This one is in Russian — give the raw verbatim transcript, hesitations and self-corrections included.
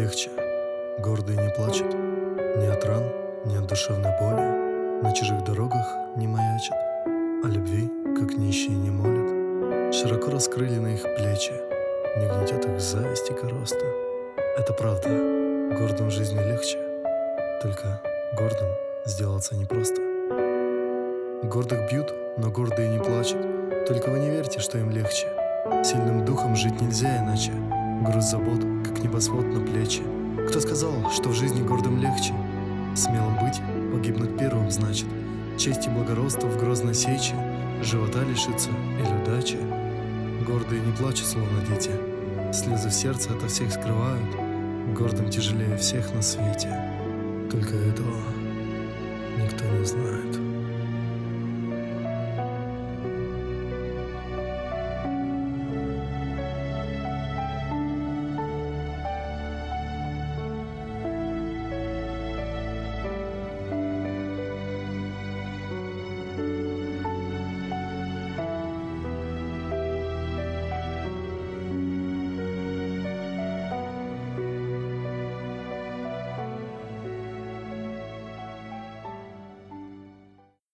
легче. Гордые не плачут ни от ран, ни от душевной боли, на чужих дорогах не маячат, о любви, как нищие, не молят. Широко раскрыли на их плечи, не гнетет их зависть и короста. Это правда, гордым в жизни легче, только гордым сделаться непросто. Гордых бьют, но гордые не плачут, только вы не верьте, что им легче. Сильным духом жить нельзя иначе, груз забот, как небосвод на плечи. Кто сказал, что в жизни гордым легче? Смелым быть, погибнуть первым значит. Честь и благородство в грозной сече, живота лишиться или удачи. Гордые не плачут, словно дети, слезы в сердце ото всех скрывают. Гордым тяжелее всех на свете, только этого никто не знает.